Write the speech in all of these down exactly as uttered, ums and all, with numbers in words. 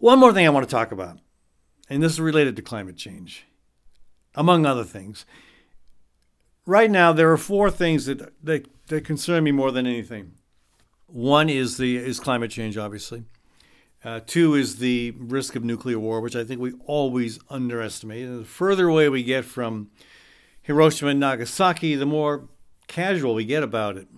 One more thing I want to talk about, and this is related to climate change, among other things. Right now, there are four things that, that, that concern me more than anything. One is the is climate change, obviously. Uh, two is the risk of nuclear war, which I think we always underestimate. And the further away we get from Hiroshima and Nagasaki, the more casual we get about it.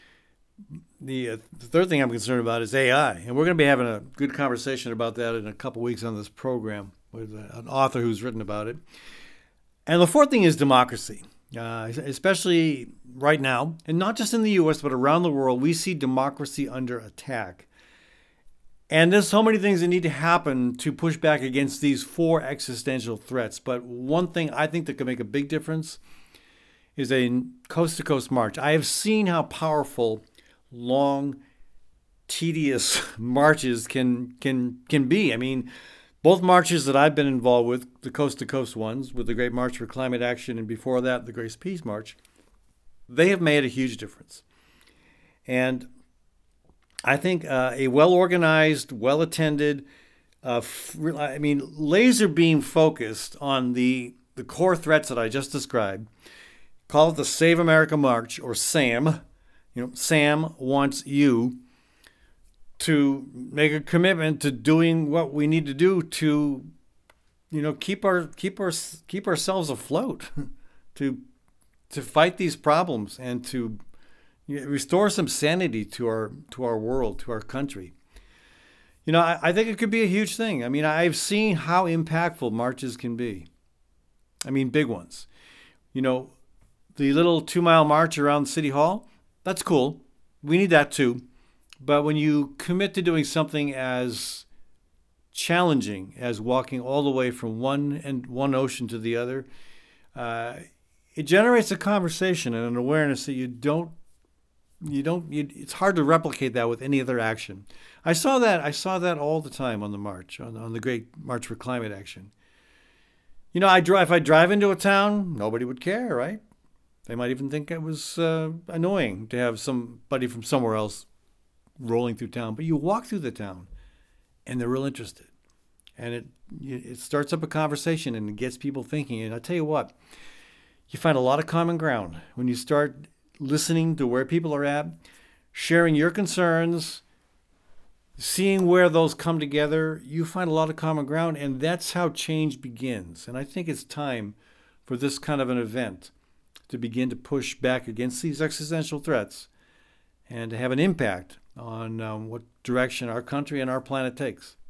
The, uh, the third thing I'm concerned about is A I, and we're going to be having a good conversation about that in a couple weeks on this program with uh, an author who's written about it. And the fourth thing is democracy, uh, especially right now, and not just in the U S, but around the world. We see democracy under attack. And there's so many things that need to happen to push back against these four existential threats. But one thing I think that could make a big difference is a coast-to-coast march. I have seen how powerful long, tedious marches can can can be. I mean, both marches that I've been involved with, the coast-to-coast ones, with the Great March for Climate Action, and before that, the Grace Peace March, they have made a huge difference. And I think uh, a well-organized, well-attended, uh, f- I mean, laser beam focused on the, the core threats that I just described, call it the Save America March, or SAM. You know, Sam wants you to make a commitment to doing what we need to do to, you know, keep our keep our keep ourselves afloat, to to fight these problems and to restore some sanity to our to our world, to our country. You know, I, I think it could be a huge thing. I mean, I've seen how impactful marches can be. I mean, big ones. You know, the little two-mile march around City Hall, that's cool. We need that too. But when you commit to doing something as challenging as walking all the way from one and one ocean to the other, uh, it generates a conversation and an awareness that you don't, you don't, you, it's hard to replicate that with any other action. I saw that, I saw that all the time on the march, on, on the Great March for Climate Action. You know, I drive, if I drive into a town, nobody would care, right? They might even think it was uh, annoying to have somebody from somewhere else rolling through town. But you walk through the town, and they're real interested. And it it starts up a conversation, and it gets people thinking. And I tell you what, you find a lot of common ground when you start listening to where people are at, sharing your concerns, seeing where those come together. You find a lot of common ground, and that's how change begins. And I think it's time for this kind of an event to begin to push back against these existential threats and to have an impact on um, what direction our country and our planet takes.